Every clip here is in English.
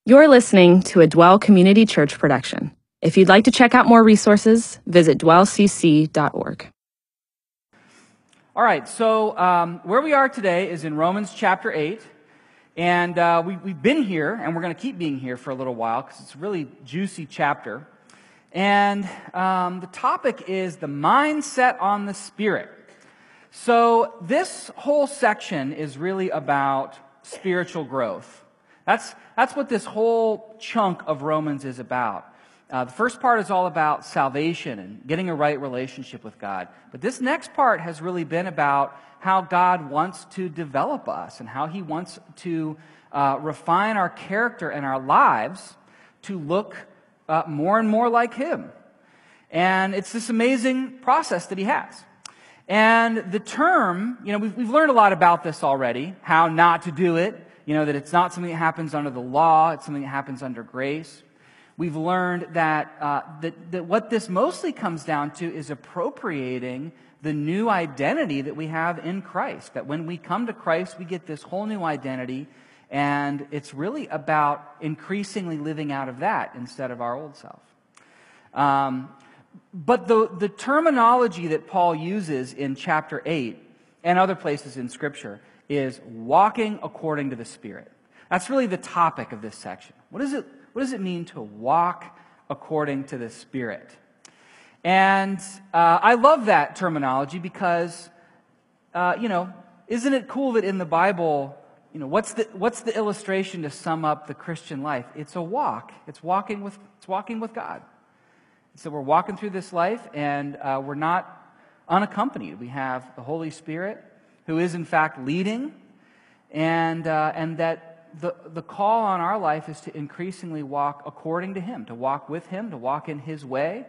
You're listening to a Dwell Community Church production. If you'd like to check out more resources, visit dwellcc.org. All right, so where we are today is in Romans chapter 8, and we've been here, and we're going to keep being here for a little while because it's a really juicy chapter. And the topic is the mindset on the Spirit. So this whole section is really about spiritual growth. That's what this whole chunk of Romans is about. The first part is all about salvation and getting a right relationship with God. But this next part has really been about how God wants to develop us and how He wants to refine our character and our lives to look more and more like Him. And it's this amazing process that He has. And the term, we've learned a lot about this already, how not to do it. That it's not something that happens under the law, it's something that happens under grace. We've learned that what this mostly comes down to is appropriating the new identity that we have in Christ. That when we come to Christ, we get this whole new identity, and it's really about increasingly living out of that instead of our old self. But the terminology that Paul uses in chapter 8 and other places in Scripture is walking according to the Spirit. That's really the topic of this section. What does it mean to walk according to the Spirit? And I love that terminology because, isn't it cool that in the Bible, what's the illustration to sum up the Christian life? It's a walk. It's walking with God. So we're walking through this life, and we're not unaccompanied. We have the Holy Spirit, who is in fact leading, and that the call on our life is to increasingly walk according to Him, to walk with Him, to walk in His way,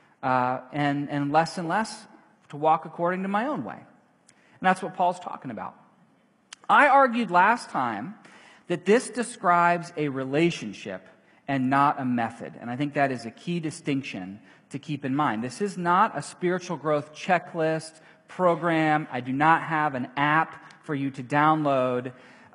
and less to walk according to my own way. And that's what Paul's talking about. I argued last time that this describes a relationship and not a method, and I think that is a key distinction to keep in mind. This is not a spiritual growth checklist program. I do not have an app for you to download.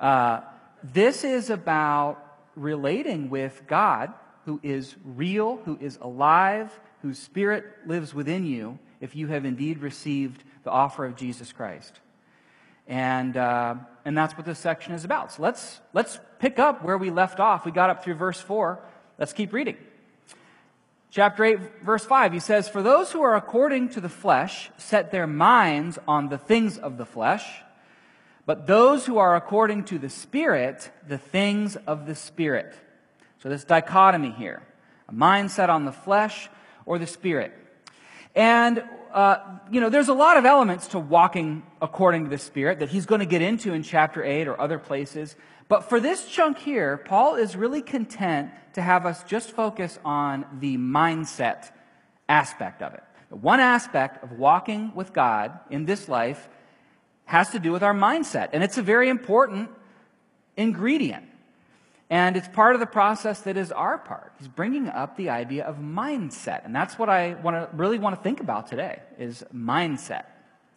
This is about relating with God, who is real, who is alive, whose Spirit lives within you, if you have indeed received the offer of Jesus Christ. And that's what this section is about. So let's pick up where we left off. We got up through verse 4. Let's keep reading. Chapter 8, verse 5, he says, "For those who are according to the flesh set their minds on the things of the flesh, but those who are according to the Spirit, the things of the Spirit." So this dichotomy here, a mindset on the flesh or the Spirit. And, there's a lot of elements to walking according to the Spirit that he's going to get into in chapter 8 or other places. But for this chunk here, Paul is really content to have us just focus on the mindset aspect of it. One aspect of walking with God in this life has to do with our mindset. And it's a very important ingredient. And it's part of the process that is our part. He's bringing up the idea of mindset. And that's what I really want to think about today, is mindset.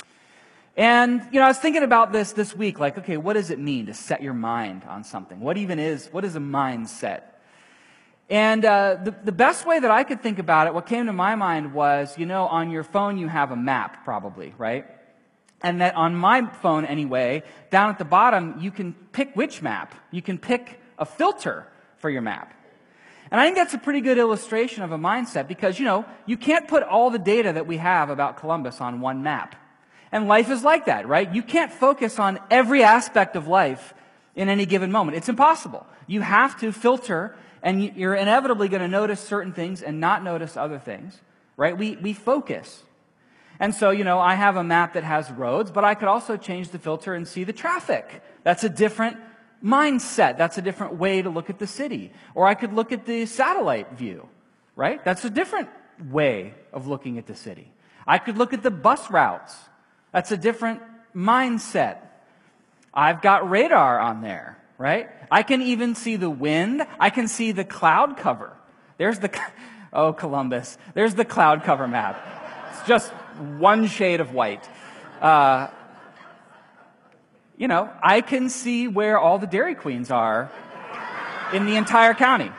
And, I was thinking about this week, like, okay, what does it mean to set your mind on something? What is a mindset? And the best way that I could think about it, what came to my mind was, on your phone you have a map probably, right? And that on my phone anyway, down at the bottom, you can pick which map. You can pick a filter for your map. And I think that's a pretty good illustration of a mindset because, you can't put all the data that we have about Columbus on one map. And life is like that, right? You can't focus on every aspect of life in any given moment. It's impossible. You have to filter, and you're inevitably going to notice certain things and not notice other things, right? We focus. And so, I have a map that has roads, but I could also change the filter and see the traffic. That's a different mindset. That's a different way to look at the city. Or I could look at the satellite view, right? That's a different way of looking at the city. I could look at the bus routes. That's a different mindset. I've got radar on there, right? I can even see the wind. I can see the cloud cover. Columbus. There's the cloud cover map. It's just one shade of white. I can see where all the Dairy Queens are in the entire county.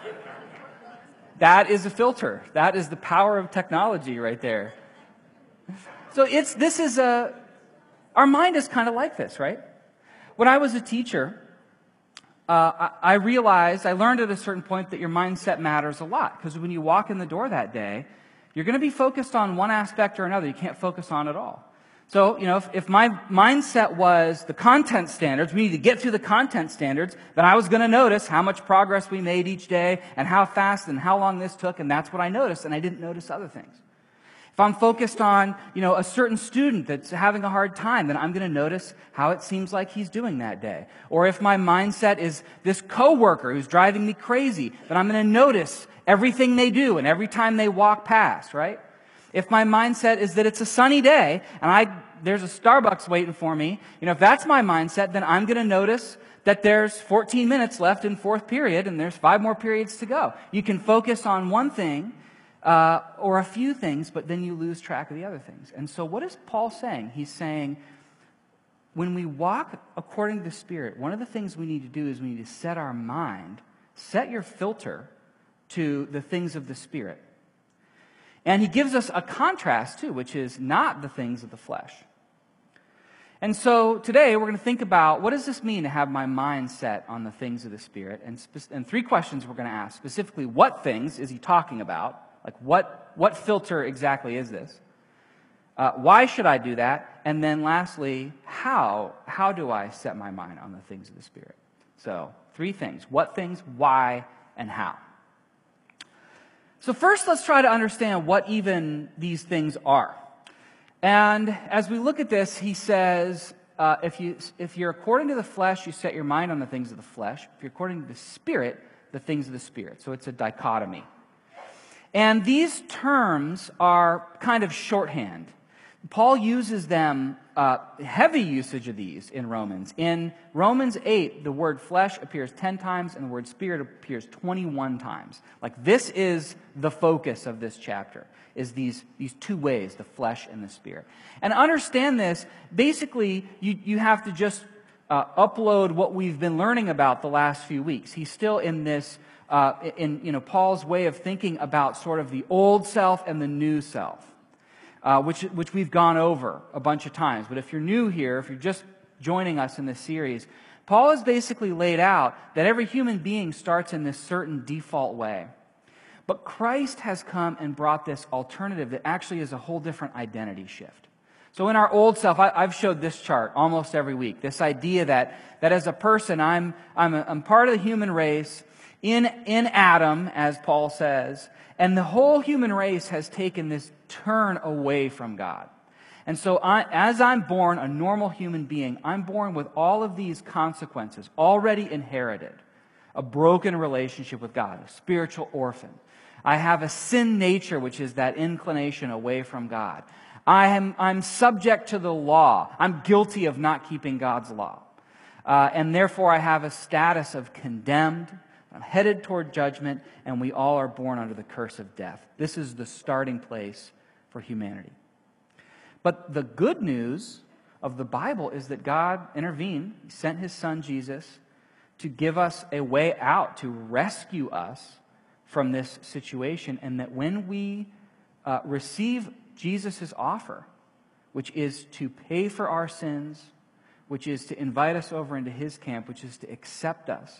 That is a filter. That is the power of technology right there. So our mind is kind of like this, right? When I was a teacher, I learned at a certain point that your mindset matters a lot. Because when you walk in the door that day, you're going to be focused on one aspect or another. You can't focus on it all. So, if my mindset was the content standards, we need to get through the content standards, then I was going to notice how much progress we made each day and how fast and how long this took, and that's what I noticed, and I didn't notice other things. If I'm focused on, a certain student that's having a hard time, then I'm going to notice how it seems like he's doing that day. Or if my mindset is this coworker who's driving me crazy, then I'm going to notice everything they do and every time they walk past, right? If my mindset is that it's a sunny day and there's a Starbucks waiting for me, if that's my mindset, then I'm going to notice that there's 14 minutes left in fourth period and there's 5 more periods to go. You can focus on one thing or a few things, but then you lose track of the other things. And so what is Paul saying? He's saying when we walk according to the Spirit, one of the things we need to do is we need to set our mind, set your filter to the things of the Spirit. And he gives us a contrast too, which is not the things of the flesh. And so today we're going to think about what does this mean to have my mind set on the things of the Spirit? And 3 questions we're going to ask. Specifically, what things is he talking about? Like what filter exactly is this? Why should I do that? And then lastly, how do I set my mind on the things of the Spirit? So 3 things. What things, why, and how. So first, let's try to understand what even these things are. And as we look at this, he says, if you're according to the flesh, you set your mind on the things of the flesh. If you're according to the Spirit, the things of the Spirit. So it's a dichotomy. And these terms are kind of shorthand. Paul uses them, heavy usage of these in Romans. In Romans 8, the word flesh appears 10 times and the word spirit appears 21 times. Like this is the focus of this chapter, is these 2 ways, the flesh and the spirit. And understand this, basically you have to just upload what we've been learning about the last few weeks. He's still in this, Paul's way of thinking about sort of the old self and the new self. Which we've gone over a bunch of times. But if you're new here, if you're just joining us in this series, Paul has basically laid out that every human being starts in this certain default way. But Christ has come and brought this alternative that actually is a whole different identity shift. So in our old self, I've showed this chart almost every week. This idea that as a person, I'm part of the human race in Adam, as Paul says, and the whole human race has taken this turn away from God. And so as I'm born, a normal human being, I'm born with all of these consequences already inherited. A broken relationship with God, a spiritual orphan. I have a sin nature, which is that inclination away from God. I'm subject to the law. I'm guilty of not keeping God's law. And therefore I have a status of condemned. I'm headed toward judgment, and we all are born under the curse of death. This is the starting place for humanity. But the good news of the Bible is that God intervened. He sent His Son, Jesus, to give us a way out, to rescue us from this situation, and that when we receive Jesus' offer, which is to pay for our sins, which is to invite us over into His camp, which is to accept us,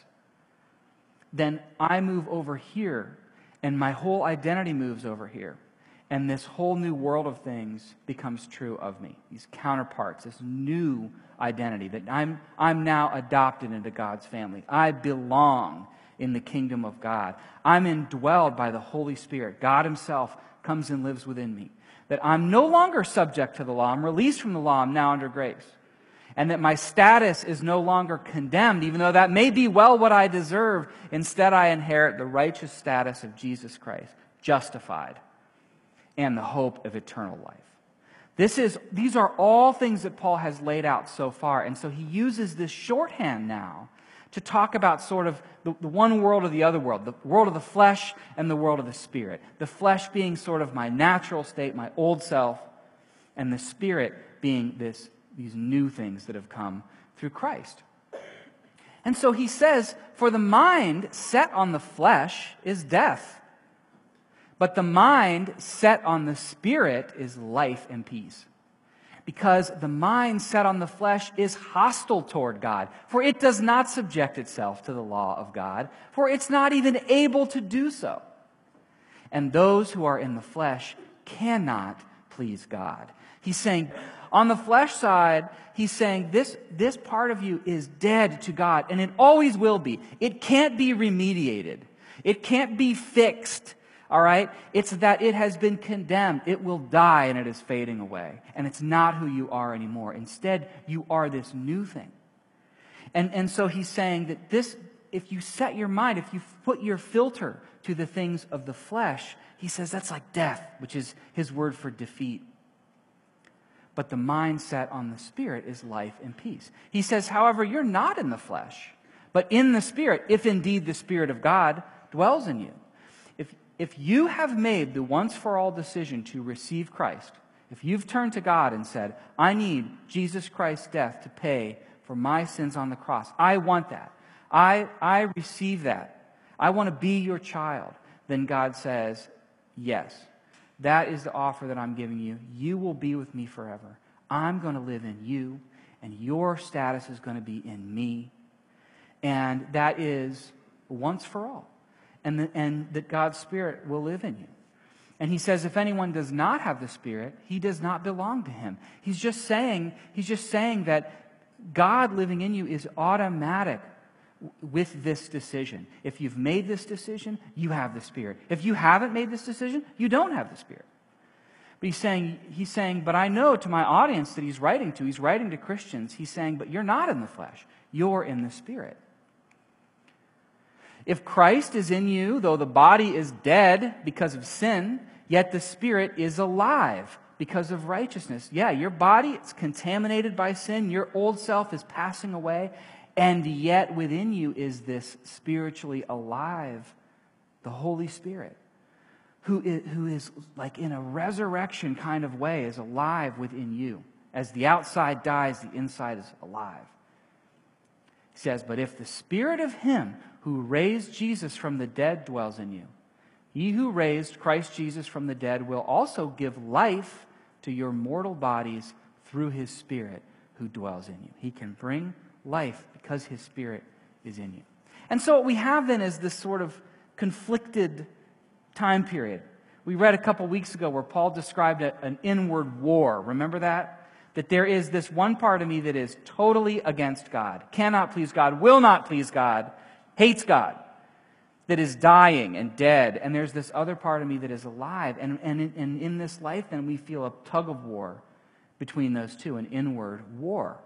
then I move over here, and my whole identity moves over here. And this whole new world of things becomes true of me. These counterparts, this new identity, that I'm now adopted into God's family. I belong in the kingdom of God. I'm indwelled by the Holy Spirit. God Himself comes and lives within me. That I'm no longer subject to the law. I'm released from the law. I'm now under grace. And that my status is no longer condemned, even though that may be well what I deserve. Instead, I inherit the righteous status of Jesus Christ, justified, and the hope of eternal life. These are all things that Paul has laid out so far. And so he uses this shorthand now to talk about sort of the one world or the other world, the world of the flesh and the world of the spirit. The flesh being sort of my natural state, my old self, and the spirit being these new things that have come through Christ. And so he says, for the mind set on the flesh is death, but the mind set on the Spirit is life and peace. Because the mind set on the flesh is hostile toward God, for it does not subject itself to the law of God, for it's not even able to do so. And those who are in the flesh cannot please God. He's saying, on the flesh side, he's saying this part of you is dead to God, and it always will be. It can't be remediated. It can't be fixed. All right? It's that it has been condemned. It will die and it is fading away. And it's not who you are anymore. Instead, you are this new thing. And so he's saying that this, if you set your mind, if you put your filter to the things of the flesh, he says that's like death, which is his word for defeat. But the mind set on the Spirit is life and peace. He says, however, you're not in the flesh, but in the Spirit, if indeed the Spirit of God dwells in you. If you have made the once-for-all decision to receive Christ, if you've turned to God and said, I need Jesus Christ's death to pay for my sins on the cross, I want that. I receive that. I want to be your child. Then God says, yes, that is the offer that I'm giving you. You will be with me forever. I'm going to live in you, and your status is going to be in me. And that is once for all. And that God's Spirit will live in you. And he says, if anyone does not have the Spirit, he does not belong to him. He's just saying that God living in you is automatic with this decision. If you've made this decision, you have the Spirit. If you haven't made this decision, you don't have the Spirit. But he's saying, but I know to my audience that he's writing to Christians, he's saying, but you're not in the flesh, you're in the Spirit. If Christ is in you, though the body is dead because of sin, yet the Spirit is alive because of righteousness. Yeah, your body is contaminated by sin. Your old self is passing away. And yet within you is this spiritually alive, the Holy Spirit, who is like in a resurrection kind of way, is alive within you. As the outside dies, the inside is alive. He says, but if the Spirit of Him who raised Jesus from the dead dwells in you, He who raised Christ Jesus from the dead will also give life to your mortal bodies through His Spirit who dwells in you. He can bring life because His Spirit is in you. And so what we have then is this sort of conflicted time period. We read a couple weeks ago where Paul described an inward war. Remember that? That there is this one part of me that is totally against God, cannot please God, will not please God, hates God, that is dying and dead. And there's this other part of me that is alive. And in this life, then, we feel a tug of war between those two, an inward war.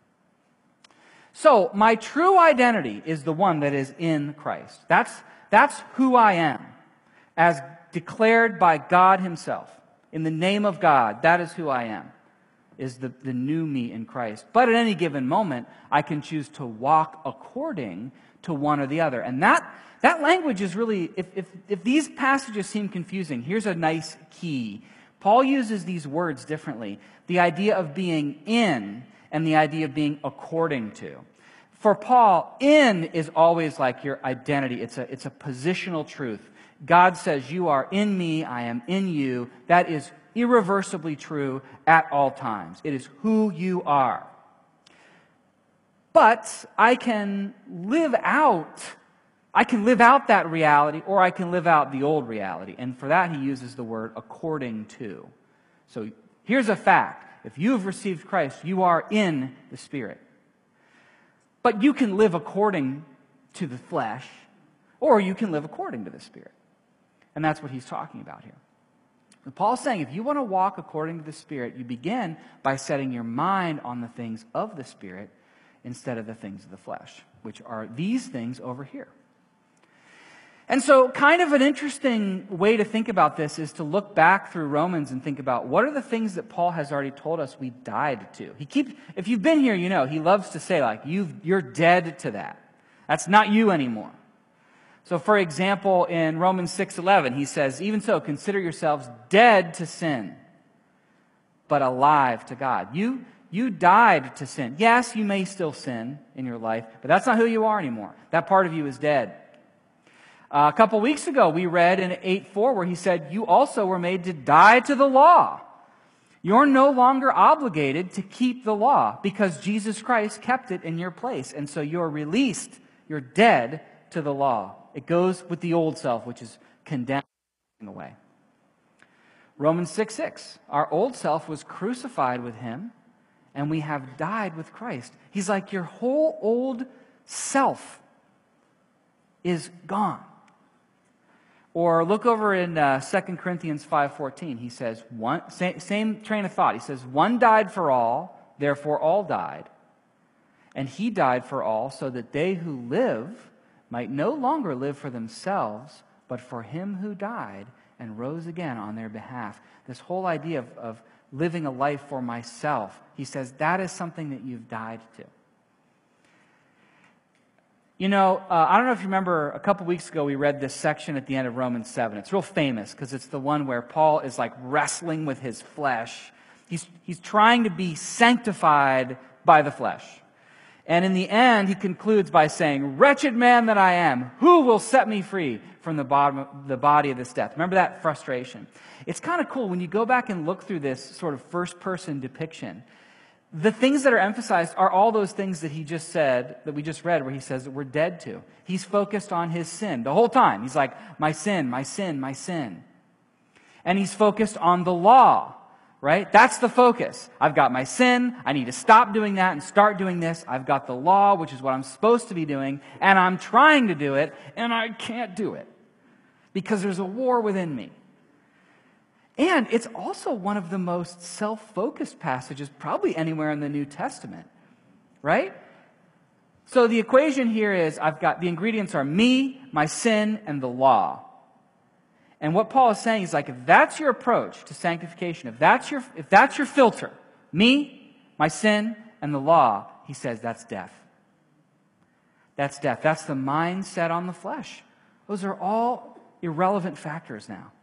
So, my true identity is the one that is in Christ. That's who I am, as declared by God Himself. In the name of God, that is who I am, is the new me in Christ. But at any given moment, I can choose to walk according to one or the other. And that language is really, if these passages seem confusing, here's a nice key. Paul uses these words differently. The idea of being in and the idea of being according to. For Paul, in is always like your identity. It's a positional truth. God says, you are in me, I am in you. That is irreversibly true at all times. It is who you are. But I can live out that reality, or I can live out the old reality. And for that, he uses the word according to. So here's a fact. If you have received Christ, you are in the Spirit. But you can live according to the flesh, or you can live according to the Spirit. And that's what he's talking about here. And Paul's saying if you want to walk according to the Spirit, you begin by setting your mind on the things of the Spirit instead of the things of the flesh, which are these things over here. And so kind of an interesting way to think about this is to look back through Romans and think about what are the things that Paul has already told us we died to. If you've been here, you know, he loves to say like, you're dead to that. That's not you anymore. So for example, in Romans 6:11, he says, even so, consider yourselves dead to sin, but alive to God. You died to sin. Yes, you may still sin in your life, but that's not who you are anymore. That part of you is dead. A couple weeks ago, we read in 8:4 where he said, you also were made to die to the law. You're no longer obligated to keep the law because Jesus Christ kept it in your place. And so you're released. You're dead to the law. It goes with the old self, which is condemned away. Romans 6:6. Our old self was crucified with him, and we have died with Christ. He's like, your whole old self is gone. Or look over in 2 Corinthians 5:14. He says, same train of thought. He says, one died for all, therefore all died. And he died for all so that they who live might no longer live for themselves, but for him who died and rose again on their behalf. This whole idea of living a life for myself, he says, that is something that you've died to. You know, I don't know if you remember, a couple weeks ago we read this section at the end of Romans 7. It's real famous because it's the one where Paul is like wrestling with his flesh. He's trying to be sanctified by the flesh. And in the end, he concludes by saying, wretched man that I am, who will set me free from the body of this death? Remember that frustration? It's kind of cool when you go back and look through this sort of first-person depiction. The things that are emphasized are all those things that he just said, that we just read, where he says that we're dead to. He's focused on his sin the whole time. He's like, my sin, my sin, my sin. And he's focused on the law, right? That's the focus. I've got my sin. I need to stop doing that and start doing this. I've got the law, which is what I'm supposed to be doing, and I'm trying to do it, and I can't do it because there's a war within me. And it's also one of the most self-focused passages probably anywhere in the New Testament, right? So the equation here is the ingredients are me, my sin, and the law. And what Paul is saying is like, if that's your approach to sanctification, if that's your filter, me, my sin, and the law, he says that's death. That's death. That's the mindset on the flesh. Those are all irrelevant factors now.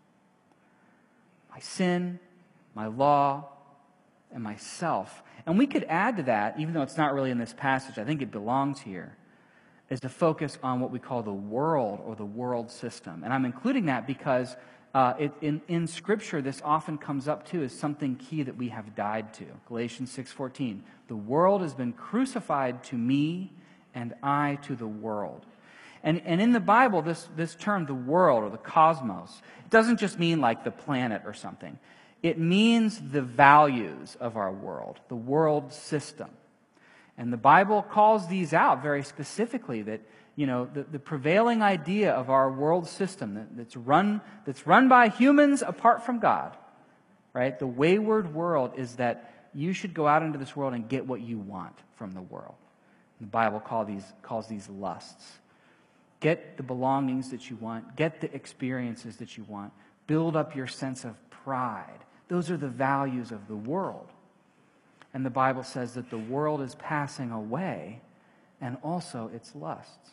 My sin, my law, and myself. And we could add to that, even though it's not really in this passage, I think it belongs here, is to focus on what we call the world or the world system. And I'm including that because in Scripture, this often comes up too as something key that we have died to. Galatians 6:14. The world has been crucified to me, and I to the world. And in the Bible, this term, the world or the cosmos, it doesn't just mean like the planet or something. It means the values of our world, the world system. And the Bible calls these out very specifically, that, you know, the prevailing idea of our world system that's run by humans apart from God, right? The wayward world is that you should go out into this world and get what you want from the world. The Bible calls these lusts. Get the belongings that you want. Get the experiences that you want. Build up your sense of pride. Those are the values of the world. And the Bible says that the world is passing away, and also its lusts.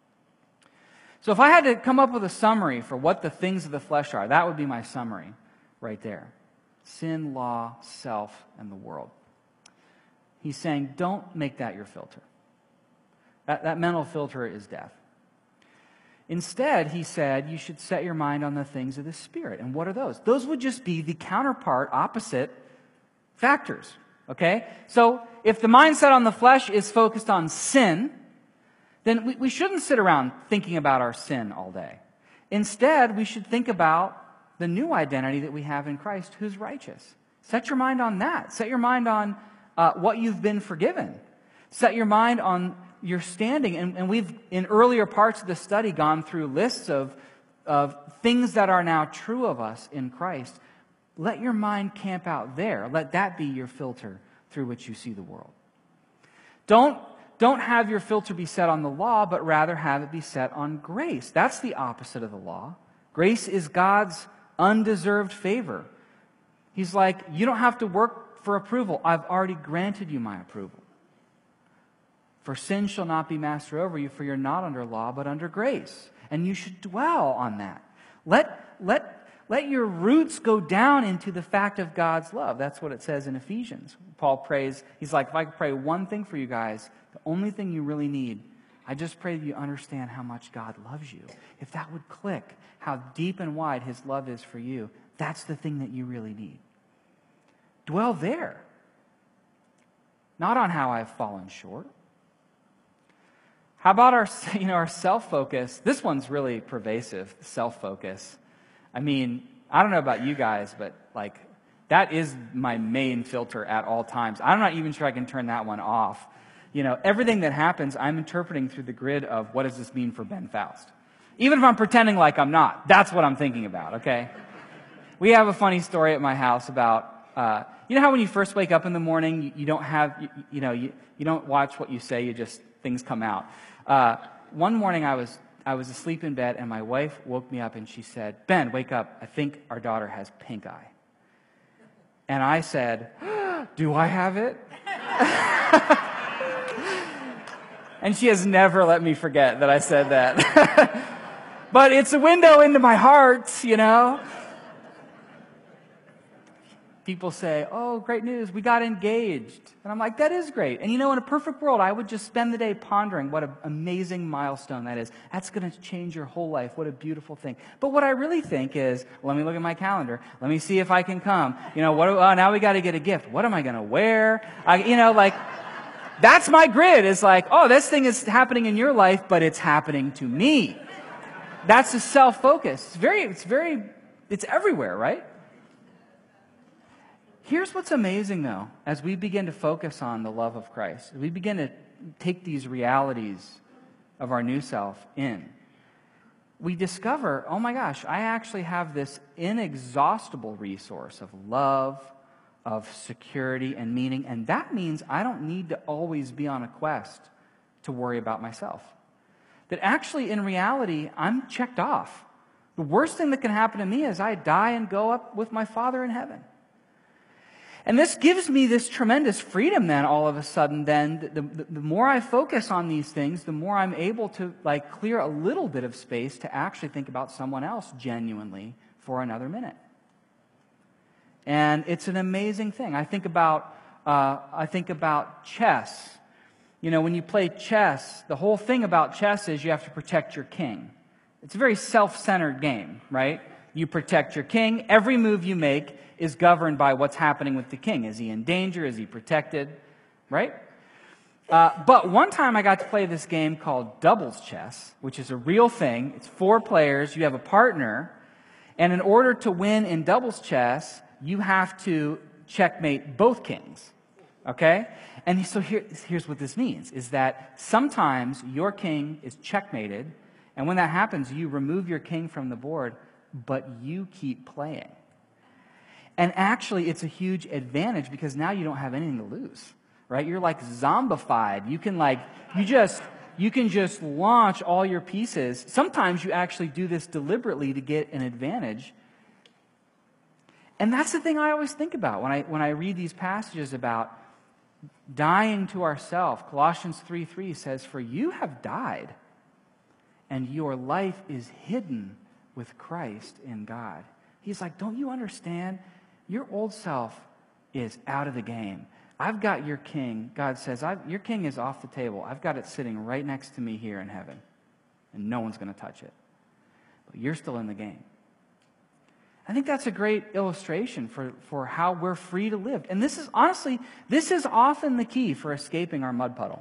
So if I had to come up with a summary for what the things of the flesh are, that would be my summary right there. Sin, law, self, and the world. He's saying, don't make that your filter. That mental filter is death. Instead, he said, you should set your mind on the things of the Spirit. And what are those? Those would just be the counterpart, opposite factors. Okay? So, if the mindset on the flesh is focused on sin, then we shouldn't sit around thinking about our sin all day. Instead, we should think about the new identity that we have in Christ, who's righteous. Set your mind on that. Set your mind on what you've been forgiven. Set your mind on your standing. And we've, in earlier parts of the study, gone through lists of things that are now true of us in Christ. Let your mind camp out there. Let that be your filter through which you see the world. Don't have your filter be set on the law, but rather have it be set on grace. That's the opposite of the law. Grace is God's undeserved favor. He's like, you don't have to work for approval. I've already granted you my approval. For sin shall not be master over you, for you're not under law, but under grace. And you should dwell on that. let your roots go down into the fact of God's love. That's what it says in Ephesians. Paul prays, he's like, if I could pray one thing for you guys, the only thing you really need, I just pray that you understand how much God loves you. If that would click, how deep and wide his love is for you, that's the thing that you really need. Dwell there. Not on how I've fallen short. How about our self-focus? This one's really pervasive, self-focus. I mean, I don't know about you guys, but like that is my main filter at all times. I'm not even sure I can turn that one off. Everything that happens, I'm interpreting through the grid of what does this mean for Ben Faust? Even if I'm pretending like I'm not, that's what I'm thinking about, okay? We have a funny story at my house about, you know how when you first wake up in the morning, you don't have, you don't watch what you say, things come out. One morning I was asleep in bed and my wife woke me up and she said, Ben, wake up. I think our daughter has pink eye. And I said, do I have it? And she has never let me forget that I said that. But it's a window into my heart, People say, oh, great news, we got engaged. And I'm like, that is great. And in a perfect world, I would just spend the day pondering what an amazing milestone that is. That's going to change your whole life. What a beautiful thing. But what I really think is, let me look at my calendar. Let me see if I can come. Now we got to get a gift. What am I going to wear? That's my grid. It's like, oh, this thing is happening in your life, but it's happening to me. That's the self-focus. It's everywhere, right? Here's what's amazing, though, as we begin to focus on the love of Christ, as we begin to take these realities of our new self in, we discover, oh my gosh, I actually have this inexhaustible resource of love, of security and meaning, and that means I don't need to always be on a quest to worry about myself. That actually, in reality, I'm checked off. The worst thing that can happen to me is I die and go up with my Father in heaven. And this gives me this tremendous freedom then, all of a sudden, then, the more I focus on these things, the more I'm able to clear a little bit of space to actually think about someone else genuinely for another minute. And it's an amazing thing. I think about chess. When you play chess, the whole thing about chess is you have to protect your king. It's a very self-centered game, right? You protect your king. Every move you make is governed by what's happening with the king. Is he in danger? Is he protected? Right? But one time I got to play this game called doubles chess, which is a real thing. It's 4 players. You have a partner. And in order to win in doubles chess, you have to checkmate both kings. Okay? And so here's what this means, is that sometimes your king is checkmated, and when that happens, you remove your king from the board, but you keep playing. And actually, it's a huge advantage because now you don't have anything to lose, right? You're like zombified. You can just launch all your pieces. Sometimes you actually do this deliberately to get an advantage. And that's the thing I always think about when I read these passages about dying to ourselves. Colossians 3:3 says, "For you have died, and your life is hidden with Christ in God." He's like, don't you understand? Your old self is out of the game. I've got your king. God says, your king is off the table. I've got it sitting right next to me here in heaven. And no one's going to touch it. But you're still in the game. I think that's a great illustration for how we're free to live. And this is often the key for escaping our mud puddle.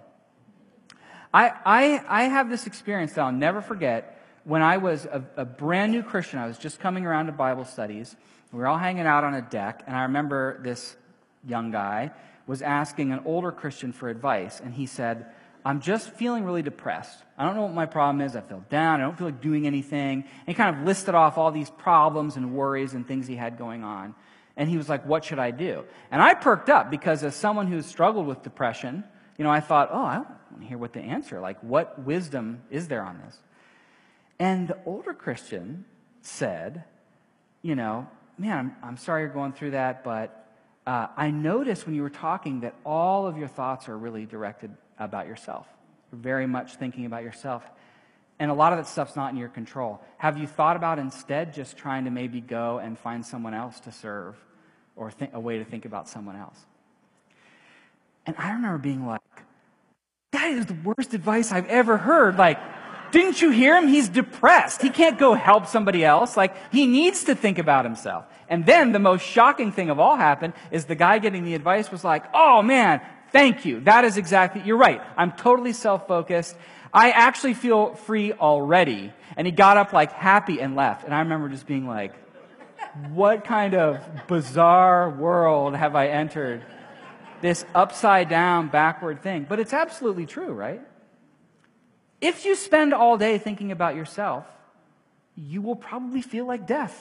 I have this experience that I'll never forget. When I was a brand new Christian, I was just coming around to Bible studies. We were all hanging out on a deck, and I remember this young guy was asking an older Christian for advice, and he said, I'm just feeling really depressed. I don't know what my problem is. I feel down. I don't feel like doing anything. And he kind of listed off all these problems and worries and things he had going on. And he was like, what should I do? And I perked up because as someone who's struggled with depression, I thought, I want to hear what the answer, like what wisdom is there on this? And the older Christian said, man, I'm sorry you're going through that, but I noticed when you were talking that all of your thoughts are really directed about yourself. You're very much thinking about yourself. And a lot of that stuff's not in your control. Have you thought about instead just trying to maybe go and find someone else to serve, or a way to think about someone else? And I remember being like, that is the worst advice I've ever heard. Like, didn't you hear him? He's depressed. He can't go help somebody else. Like, he needs to think about himself. And then the most shocking thing of all happened is the guy getting the advice was like, oh man, thank you. That is exactly, you're right. I'm totally self-focused. I actually feel free already. And he got up like happy and left. And I remember just being like, what kind of bizarre world have I entered? This upside down, backward thing. But it's absolutely true, right? If you spend all day thinking about yourself, you will probably feel like death.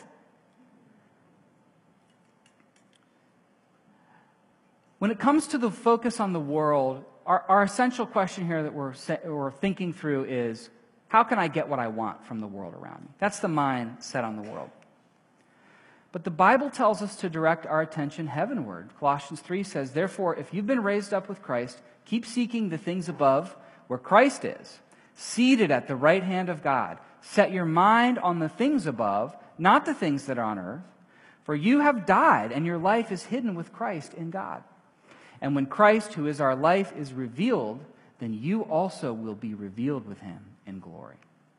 When it comes to the focus on the world, our essential question here that we're thinking through is, how can I get what I want from the world around me? That's the mind set on the world. But the Bible tells us to direct our attention heavenward. Colossians 3 says, therefore, if you've been raised up with Christ, keep seeking the things above where Christ is, seated at the right hand of God. Set your mind on the things above, not the things that are on earth. For you have died, and your life is hidden with Christ in God. And when Christ, who is our life, is revealed, then you also will be revealed with him in glory.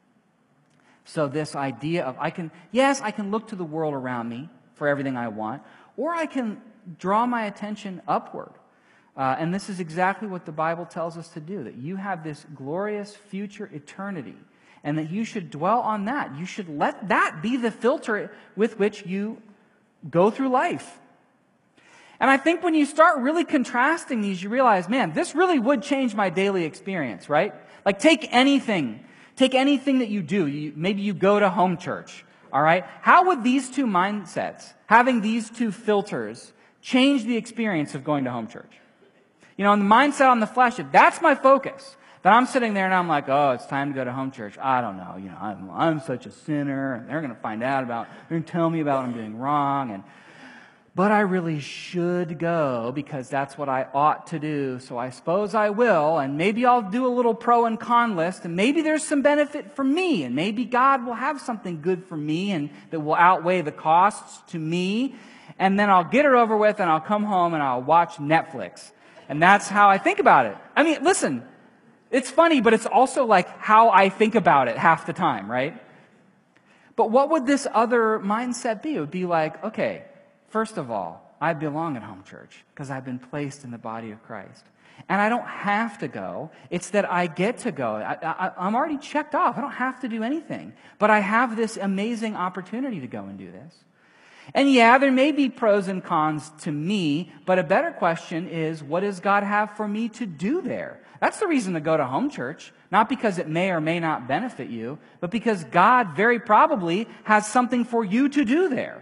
So this idea of I can look to the world around me for everything I want, or I can draw my attention upward. And this is exactly what the Bible tells us to do, that you have this glorious future eternity, and that you should dwell on that. You should let that be the filter with which you go through life. And I think when you start really contrasting these, you realize, man, this really would change my daily experience, right? Like take anything that you do. Maybe you go to home church, all right? How would these two mindsets, having these two filters, change the experience of going to home church? You know, in the mindset on the flesh, if that's my focus, then I'm sitting there and I'm like, oh, it's time to go to home church. I don't know, I'm such a sinner, and they're going to find out they're going to tell me about what I'm doing wrong, but I really should go because that's what I ought to do, so I suppose I will, and maybe I'll do a little pro and con list, and maybe there's some benefit for me, and maybe God will have something good for me and that will outweigh the costs to me, and then I'll get it over with, and I'll come home and I'll watch Netflix. And that's how I think about it. I mean, listen, it's funny, but it's also like how I think about it half the time, right? But what would this other mindset be? It would be like, okay, first of all, I belong at home church because I've been placed in the body of Christ. And I don't have to go. It's that I get to go. I'm already checked off. I don't have to do anything. But I have this amazing opportunity to go and do this. And yeah, there may be pros and cons to me, but a better question is, what does God have for me to do there? That's the reason to go to home church. Not because it may or may not benefit you, but because God very probably has something for you to do there.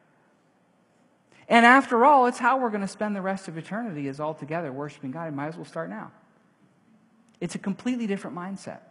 And after all, it's how we're going to spend the rest of eternity is all together worshiping God. You might as well start now. It's a completely different mindset.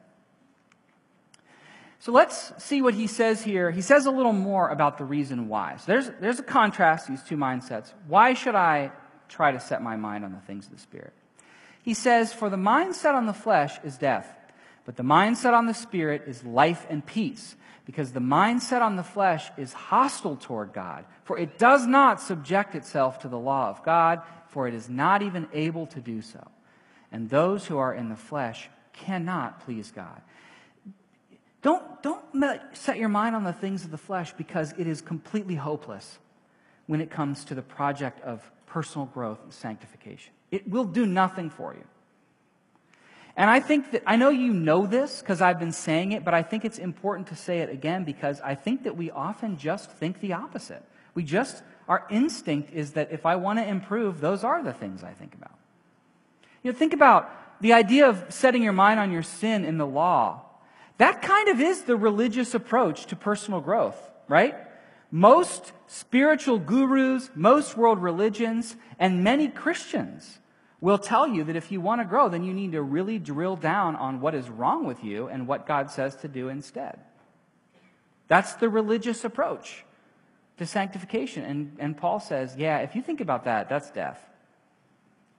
So let's see what he says here. He says a little more about the reason why. So there's a contrast, these two mindsets. Why should I try to set my mind on the things of the Spirit? He says, for the mind set on the flesh is death, but the mind set on the Spirit is life and peace. Because the mind set on the flesh is hostile toward God, for it does not subject itself to the law of God, for it is not even able to do so. And those who are in the flesh cannot please God. Don't set your mind on the things of the flesh because it is completely hopeless when it comes to the project of personal growth and sanctification. It will do nothing for you. And I know you know this because I've been saying it, but I think it's important to say it again because I think that we often just think the opposite. Our instinct is that if I want to improve, those are the things I think about. Think about the idea of setting your mind on your sin in the law. That kind of is the religious approach to personal growth, right? Most spiritual gurus, most world religions, and many Christians will tell you that if you want to grow, then you need to really drill down on what is wrong with you and what God says to do instead. That's the religious approach to sanctification. And Paul says, yeah, if you think about that, that's death.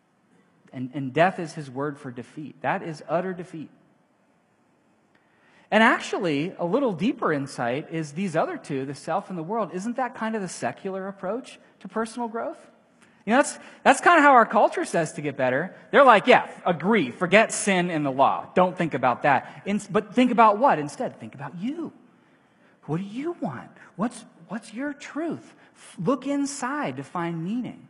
And death is his word for defeat. That is utter defeat. And actually, a little deeper insight is these other two, the self and the world, isn't that kind of the secular approach to personal growth? You know, that's kind of how our culture says to get better. They're like, yeah, agree, forget sin and the law. Don't think about that. But think about what instead? Think about you. What do you want? What's your truth? Look inside to find meaning.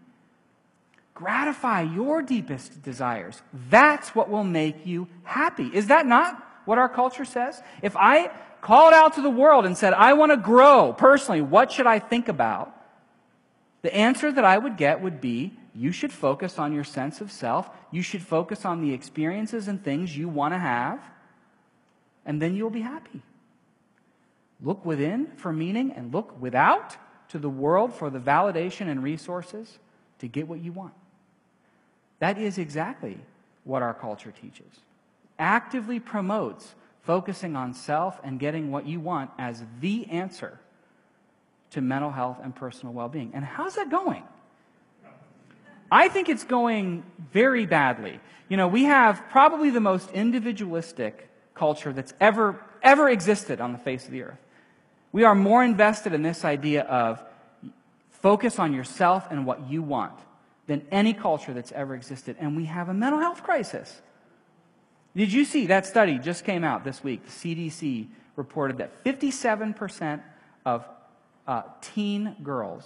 Gratify your deepest desires. That's what will make you happy. Is that not what our culture says? If I called out to the world and said, I want to grow personally, what should I think about? The answer that I would get would be, you should focus on your sense of self. You should focus on the experiences and things you want to have, and then you'll be happy. Look within for meaning and look without to the world for the validation and resources to get what you want. That is exactly what our culture teaches. Actively promotes focusing on self and getting what you want as the answer to mental health and personal well-being. And how's that going? I think it's going very badly. You know, we have probably the most individualistic culture that's ever existed on the face of the earth. We are more invested in this idea of focus on yourself and what you want than any culture that's ever existed. And we have a mental health crisis. Did you see that study just came out this week? The CDC reported that 57% of teen girls,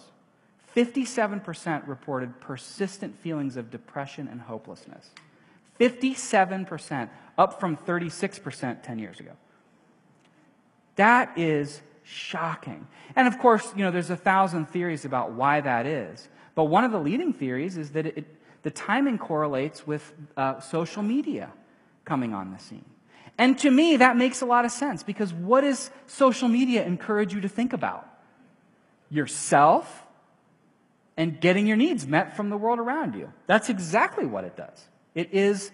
57% reported persistent feelings of depression and hopelessness. 57%, up from 36% 10 years ago. That is shocking. And of course, you know, there's 1,000 theories about why that is. But one of the leading theories is that the timing correlates with social media coming on the scene. And to me, that makes a lot of sense, because what does social media encourage you to think about? Yourself and getting your needs met from the world around you. That's exactly what it does. It is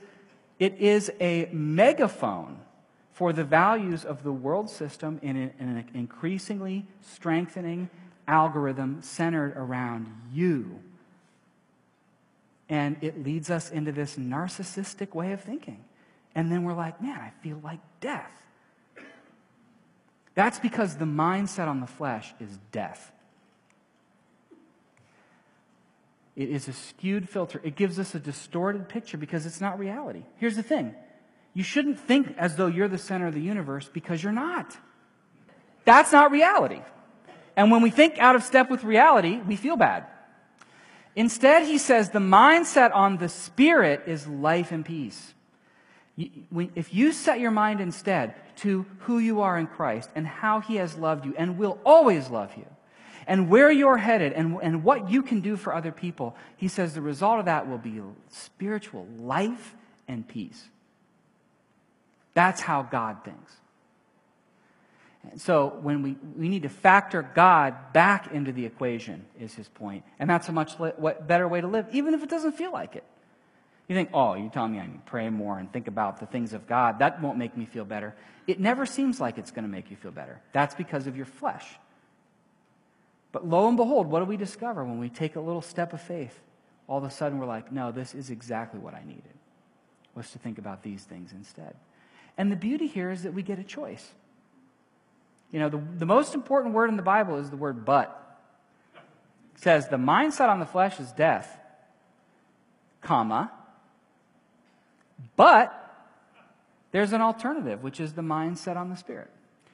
a megaphone for the values of the world system in an increasingly strengthening algorithm centered around you. And it leads us into this narcissistic way of thinking. And then we're like, man, I feel like death. That's because the mindset on the flesh is death. It is a skewed filter. It gives us a distorted picture because it's not reality. Here's the thing. You shouldn't think as though you're the center of the universe, because you're not. That's not reality. And when we think out of step with reality, we feel bad. Instead, he says the mindset on the Spirit is life and peace. If you set your mind instead to who you are in Christ and how He has loved you and will always love you, and where you're headed and what you can do for other people, he says the result of that will be spiritual life and peace. That's how God thinks. And so when we need to factor God back into the equation, is his point. And that's a much better way to live, even if it doesn't feel like it. You think, oh, you're telling me I need to pray more and think about the things of God. That won't make me feel better. It never seems like it's going to make you feel better. That's because of your flesh. But lo and behold, what do we discover when we take a little step of faith? All of a sudden we're like, no, this is exactly what I needed, was to think about these things instead. And the beauty here is that we get a choice. You know, the most important word in the Bible is the word but. It says the mindset on the flesh is death, comma, but there's an alternative, which is the mindset on the Spirit.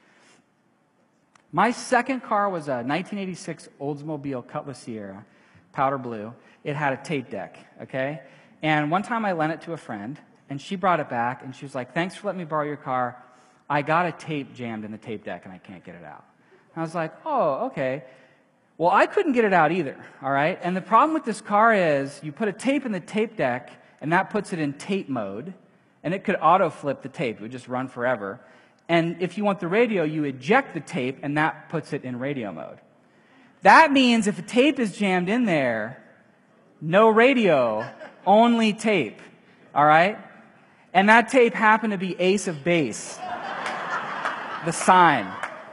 My second car was a 1986 Oldsmobile Cutlass Sierra, powder blue. It had a tape deck, okay? And one time I lent it to a friend, and she brought it back, and she was like, thanks for letting me borrow your car. I got a tape jammed in the tape deck, and I can't get it out. And I was like, oh, okay. Well, I couldn't get it out either, all right? And the problem with this car is you put a tape in the tape deck, and that puts it in tape mode, and it could auto-flip the tape. It would just run forever. And if you want the radio, you eject the tape, and that puts it in radio mode. That means if a tape is jammed in there, no radio, only tape, all right? And that tape happened to be Ace of Base, the sign.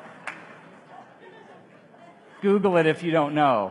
Google it if you don't know.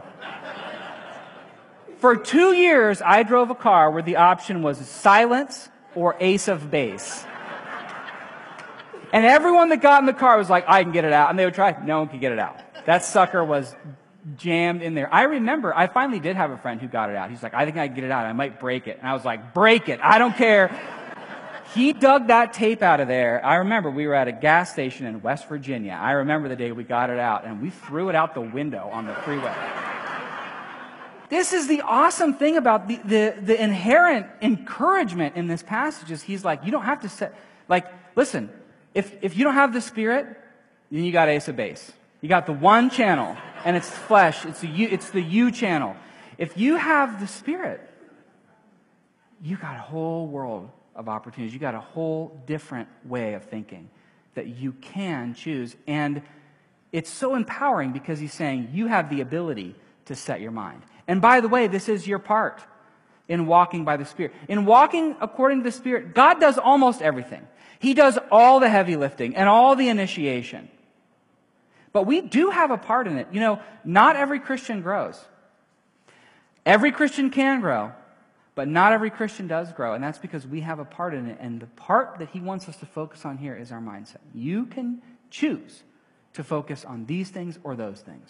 For 2 years, I drove a car where the option was silence or Ace of Base. And everyone that got in the car was like, I can get it out. And they would try. No one could get it out. That sucker was jammed in there. I remember, I finally did have a friend who got it out. He's like, I think I can get it out. I might break it. And I was like, break it. I don't care. He dug that tape out of there. I remember we were at a gas station in West Virginia. I remember the day we got it out, and we threw it out the window on the freeway. This is the awesome thing about the inherent encouragement in this passage is he's like, you don't have to set, like, listen, if you don't have the Spirit, then you got Ace of Base. You got the one channel, and it's flesh. It's the you channel. If you have the Spirit, you got a whole world of opportunities. You got a whole different way of thinking that you can choose. And it's so empowering because he's saying you have the ability to set your mind. And by the way, this is your part in walking by the Spirit. In walking according to the Spirit, God does almost everything. He does all the heavy lifting and all the initiation. But we do have a part in it. You know, not every Christian grows. Every Christian can grow, but not every Christian does grow. And that's because we have a part in it. And the part that he wants us to focus on here is our mindset. You can choose to focus on these things or those things.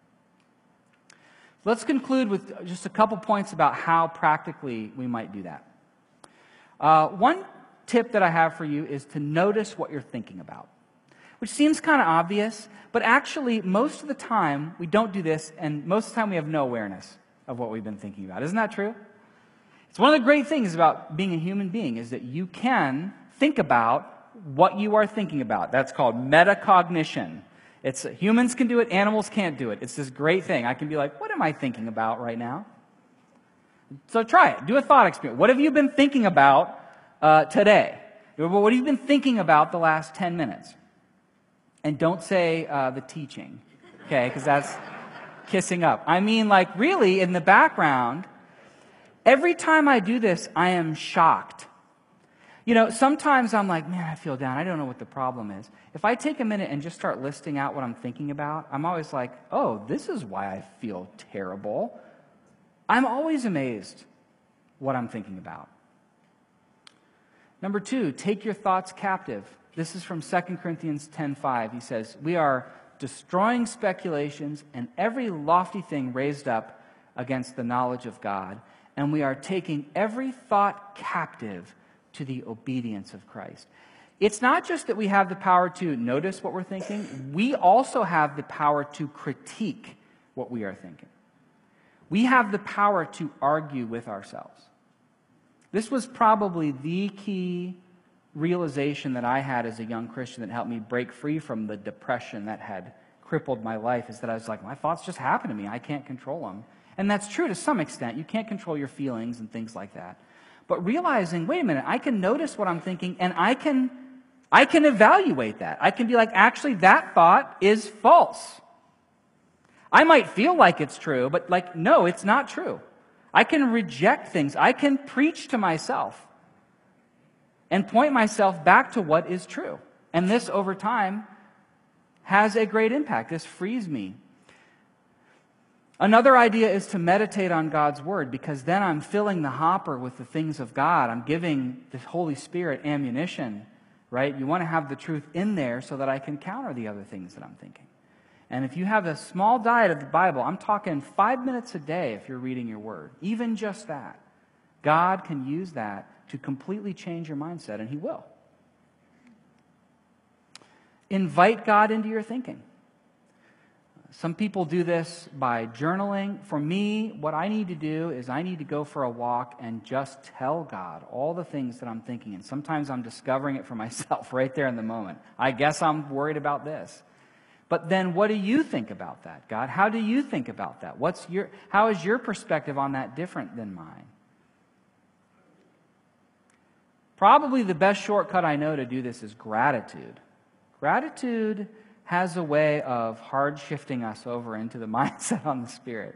Let's conclude with just a couple points about how practically we might do that. One tip that I have for you is to notice what you're thinking about, which seems kind of obvious, but actually most of the time we don't do this, and most of the time we have no awareness of what we've been thinking about. Isn't that true? It's one of the great things about being a human being is that you can think about what you are thinking about. That's called metacognition. Humans can do it, animals can't do it. It's this great thing. I can be like, what am I thinking about right now? So try it. Do a thought experiment. What have you been thinking about today? What have you been thinking about the last 10 minutes? And don't say the teaching, okay, because that's kissing up. I mean, like, really, in the background, every time I do this, I am shocked. You know, sometimes I'm like, man, I feel down. I don't know what the problem is. If I take a minute and just start listing out what I'm thinking about, I'm always like, oh, this is why I feel terrible. I'm always amazed what I'm thinking about. Number 2, take your thoughts captive. This is from 2 Corinthians 10:5. He says, we are destroying speculations and every lofty thing raised up against the knowledge of God, and we are taking every thought captive to the obedience of Christ. It's not just that we have the power to notice what we're thinking, we also have the power to critique what we are thinking. We have the power to argue with ourselves. This was probably the key realization that I had as a young Christian that helped me break free from the depression that had crippled my life, is that I was like, my thoughts just happen to me. I can't control them. And that's true to some extent. You can't control your feelings and things like that. But realizing, wait a minute, I can notice what I'm thinking and I can evaluate that. I can be like, actually, that thought is false. I might feel like it's true, but like, no, it's not true. I can reject things. I can preach to myself and point myself back to what is true. And this, over time, has a great impact. This frees me. Another idea is to meditate on God's Word, because then I'm filling the hopper with the things of God. I'm giving the Holy Spirit ammunition, right? You want to have the truth in there so that I can counter the other things that I'm thinking. And if you have a small diet of the Bible, I'm talking 5 minutes a day if you're reading your Word. Even just that. God can use that to completely change your mindset, and He will. Invite God into your thinking. Some people do this by journaling. For me, what I need to do is I need to go for a walk and just tell God all the things that I'm thinking. And sometimes I'm discovering it for myself right there in the moment. I guess I'm worried about this. But then what do you think about that, God? How do you think about that? How is your perspective on that different than mine? Probably the best shortcut I know to do this is gratitude. Gratitude has a way of hard shifting us over into the mindset on the Spirit.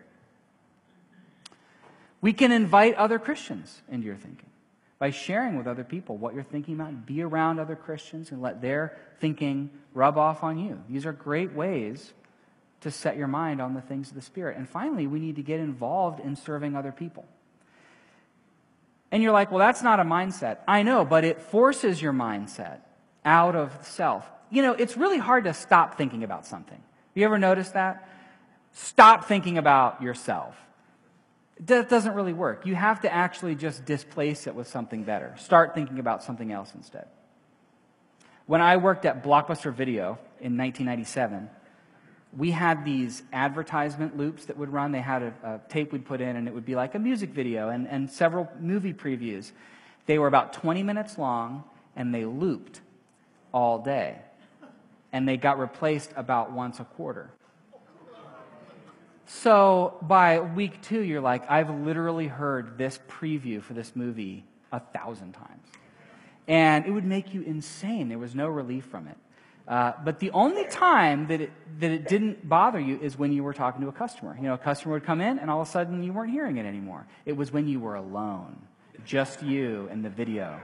We can invite other Christians into your thinking by sharing with other people what you're thinking about. Be around other Christians and let their thinking rub off on you. These are great ways to set your mind on the things of the Spirit. And finally, we need to get involved in serving other people. And you're like, well, that's not a mindset. I know, but it forces your mindset. out of self. You know, it's really hard to stop thinking about something. You ever notice that? Stop thinking about yourself. That doesn't really work. You have to actually just displace it with something better. Start thinking about something else instead. When I worked at Blockbuster Video in 1997, we had these advertisement loops that would run. They had a tape we'd put in, and it would be like a music video and several movie previews. They were about 20 minutes long, and they looped all day. And they got replaced about once a quarter. So by week 2, you're like, I've literally heard this preview for this movie 1,000 times. And it would make you insane. There was no relief from it. But the only time that it didn't bother you is when you were talking to a customer. You know, a customer would come in, and all of a sudden you weren't hearing it anymore. It was when you were alone, just you and the video.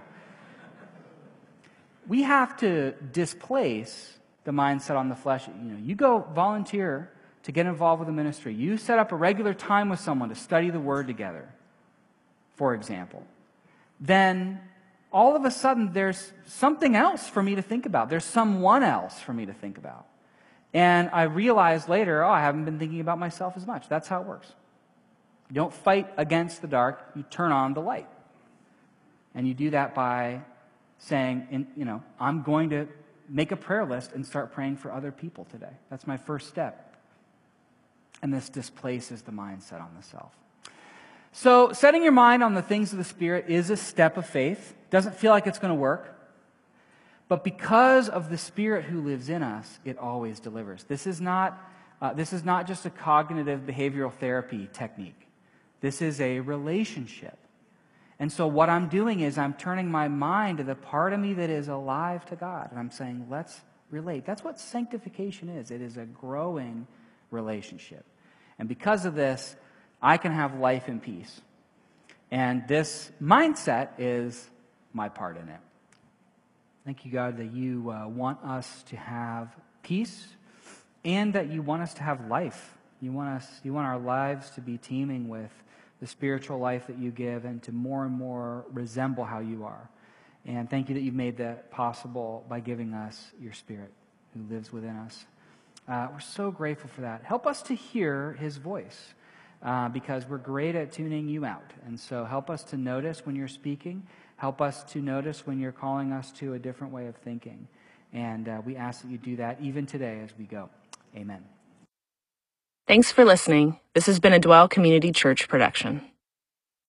We have to displace the mindset on the flesh. You know, you go volunteer to get involved with a ministry. You set up a regular time with someone to study the Word together, for example. Then all of a sudden there's something else for me to think about. There's someone else for me to think about. And I realized later, I haven't been thinking about myself as much. That's how it works. You don't fight against the dark. You turn on the light. And you do that by saying, I'm going to make a prayer list and start praying for other people today. That's my first step. And this displaces the mindset on the self. So setting your mind on the things of the Spirit is a step of faith. Doesn't feel like it's going to work. But because of the Spirit who lives in us, it always delivers. This is not just a cognitive behavioral therapy technique. This is a relationship. And so what I'm doing is I'm turning my mind to the part of me that is alive to God. And I'm saying, let's relate. That's what sanctification is. It is a growing relationship. And because of this, I can have life and peace. And this mindset is my part in it. Thank you, God, that you want us to have peace and that you want us to have life. You want our lives to be teeming with the spiritual life that you give and to more and more resemble how you are. And thank you that you've made that possible by giving us your Spirit who lives within us. We're so grateful for that. Help us to hear his voice because we're great at tuning you out. And so help us to notice when you're speaking. Help us to notice when you're calling us to a different way of thinking. And we ask that you do that even today as we go. Amen. Thanks for listening. This has been a Dwell Community Church production.